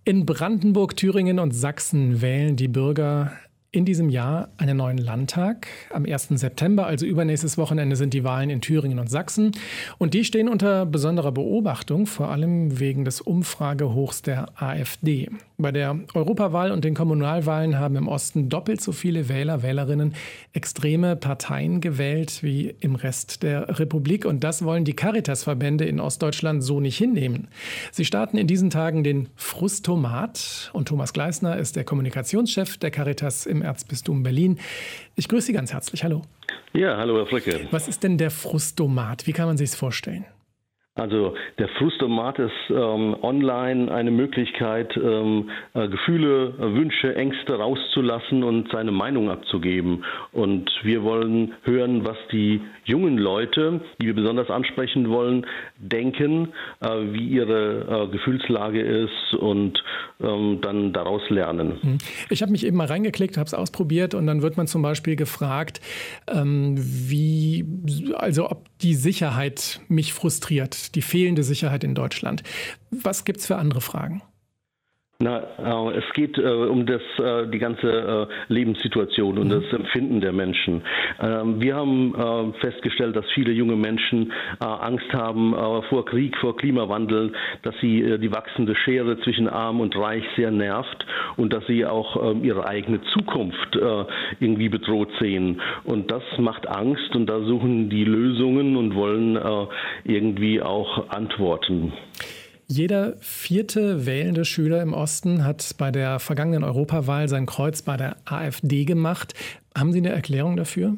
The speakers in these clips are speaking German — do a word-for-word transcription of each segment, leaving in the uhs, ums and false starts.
In Brandenburg, Thüringen und Sachsen wählen die Bürger in diesem Jahr einen neuen Landtag. Am ersten September, also übernächstes Wochenende, sind die Wahlen in Thüringen und Sachsen. Und die stehen unter besonderer Beobachtung, vor allem wegen des Umfragehochs der AfD. Bei der Europawahl und den Kommunalwahlen haben im Osten doppelt so viele Wähler, Wählerinnen extreme Parteien gewählt wie im Rest der Republik. Und das wollen die Caritas-Verbände in Ostdeutschland so nicht hinnehmen. Sie starten in diesen Tagen den Frustomat. Und Thomas Gleisner ist der Kommunikationschef der Caritas im Erzbistum Berlin. Ich grüße Sie ganz herzlich. Hallo. Ja, hallo Herr Flecke. Was ist denn der Frustomat? Wie kann man sich es vorstellen? Also der Frustomat ist ähm, online eine Möglichkeit, ähm, äh, Gefühle, Wünsche, Ängste rauszulassen und seine Meinung abzugeben. Und wir wollen hören, was die jungen Leute, die wir besonders ansprechen wollen, denken, äh, wie ihre äh, Gefühlslage ist und ähm, dann daraus lernen. Ich habe mich eben mal reingeklickt, habe es ausprobiert und dann wird man zum Beispiel gefragt, ähm, wie, also ob die Sicherheit mich frustriert. Die fehlende Sicherheit in Deutschland. Was gibt es für andere Fragen? Na, äh, es geht äh, um das, äh, die ganze äh, Lebenssituation und mhm. das Empfinden der Menschen. Ähm, wir haben äh, festgestellt, dass viele junge Menschen äh, Angst haben äh, vor Krieg, vor Klimawandel, dass sie äh, die wachsende Schere zwischen Arm und Reich sehr nervt und dass sie auch äh, ihre eigene Zukunft äh, irgendwie bedroht sehen. Und das macht Angst und da suchen die Lösungen und wollen äh, irgendwie auch Antworten. Jeder vierte wählende Schüler im Osten hat bei der vergangenen Europawahl sein Kreuz bei der AfD gemacht. Haben Sie eine Erklärung dafür?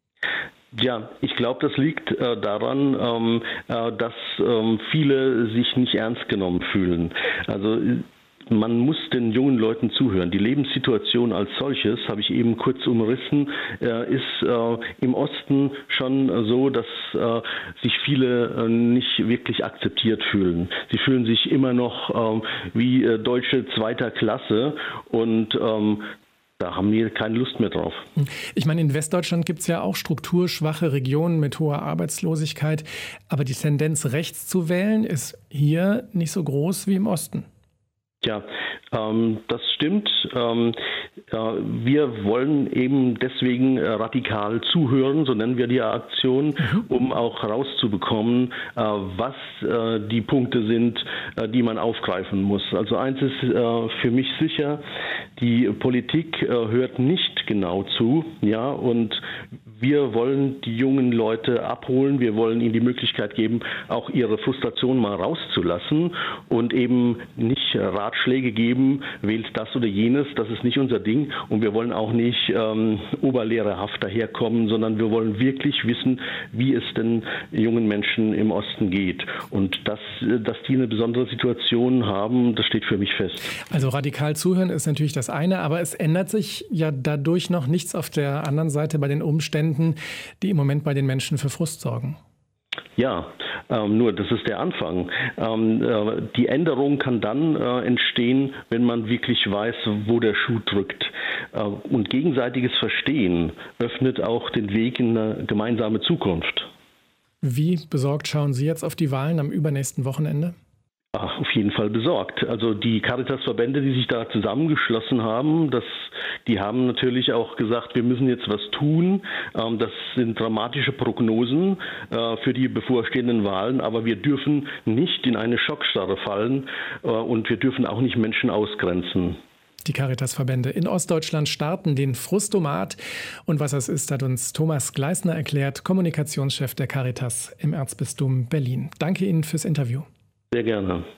Ja, ich glaube, das liegt äh, daran, ähm, äh, dass ähm, viele sich nicht ernst genommen fühlen. Also man muss den jungen Leuten zuhören. Die Lebenssituation als solches, habe ich eben kurz umrissen, äh, ist äh, im Osten schon so, dass äh, sich viele äh, nicht wirklich akzeptiert fühlen. Sie fühlen sich immer noch äh, wie äh, Deutsche zweiter Klasse und ähm, da haben wir keine Lust mehr drauf. Ich meine, in Westdeutschland gibt es ja auch strukturschwache Regionen mit hoher Arbeitslosigkeit. Aber die Tendenz, rechts zu wählen, ist hier nicht so groß wie im Osten. Ja, ähm, das stimmt. Ähm, äh, wir wollen eben deswegen äh, radikal zuhören, so nennen wir die Aktion, mhm. um auch rauszubekommen, äh, was äh, die Punkte sind, äh, die man aufgreifen muss. Also eins ist äh, für mich sicher, die Politik äh, hört nicht genau zu, ja, und wir wollen die jungen Leute abholen, wir wollen ihnen die Möglichkeit geben, auch ihre Frustration mal rauszulassen und eben nicht Ratschläge geben, wählt das oder jenes, das ist nicht unser Ding und wir wollen auch nicht ähm, oberlehrerhaft daherkommen, sondern wir wollen wirklich wissen, wie es den jungen Menschen im Osten geht und dass, dass die eine besondere Situation haben, das steht für mich fest. Also radikal zuhören ist natürlich das eine, aber es ändert sich ja dadurch noch nichts auf der anderen Seite bei den Umständen, die im Moment bei den Menschen für Frust sorgen. Ja, ähm, nur das ist der Anfang. Ähm, äh, die Änderung kann dann äh, entstehen, wenn man wirklich weiß, wo der Schuh drückt. Äh, und gegenseitiges Verstehen öffnet auch den Weg in eine gemeinsame Zukunft. Wie besorgt schauen Sie jetzt auf die Wahlen am übernächsten Wochenende? Ach, auf jeden Fall besorgt. Also die Caritas-Verbände, die sich da zusammengeschlossen haben, das, die haben natürlich auch gesagt, wir müssen jetzt was tun. Ähm, das sind dramatische Prognosen äh, für die bevorstehenden Wahlen, aber wir dürfen nicht in eine Schockstarre fallen äh, und wir dürfen auch nicht Menschen ausgrenzen. Die Caritas-Verbände in Ostdeutschland starten den Frustomat. Und was das ist, hat uns Thomas Gleisner erklärt, Kommunikationschef der Caritas im Erzbistum Berlin. Danke Ihnen fürs Interview. Sehr gerne.